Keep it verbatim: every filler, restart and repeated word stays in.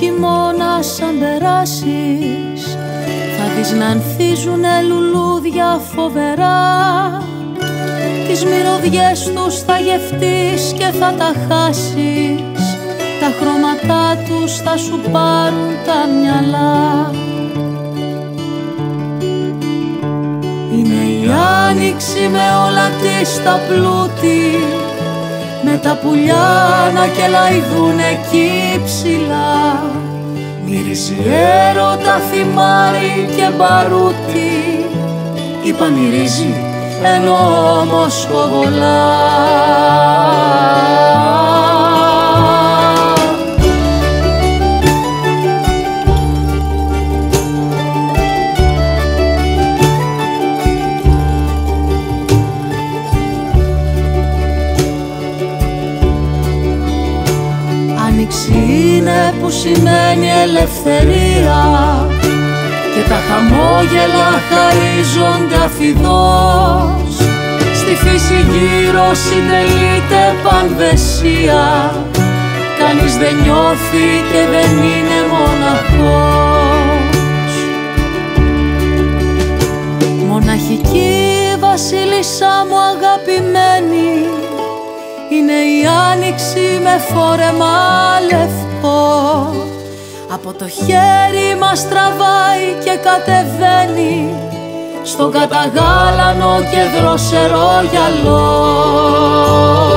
χειμώνα σαν περάσεις θα δεις να ανθίζουνε λουλούδια φοβερά. Τις μυρωδιές τους θα γευτείς και θα τα χάσεις, τα χρώματά τους θα σου πάρουν τα μυαλά. Είναι η άνοιξη με όλα της τα πλούτη, με τα πουλιά να κελαϊδούν εκεί ψηλά. Μυρίζει έρωτα, θυμάρι και μπαρούτι, ή πανηρίζει ενώ όμως κοβολά. Άνοιξη είναι που σημαίνει ελευθερία και τα χαμόγελα χαρίζονται αφιδώς. Στη φύση γύρω συντελείται πανδεσία, κανείς δεν νιώθει και δεν είναι μοναχός. Μοναχική βασίλισσα μου αγαπημένη, είναι η άνοιξη με φόρεμα λευκό. Από το χέρι μας τραβάει και κατεβαίνει στον καταγάλανο και δροσερό γυαλό.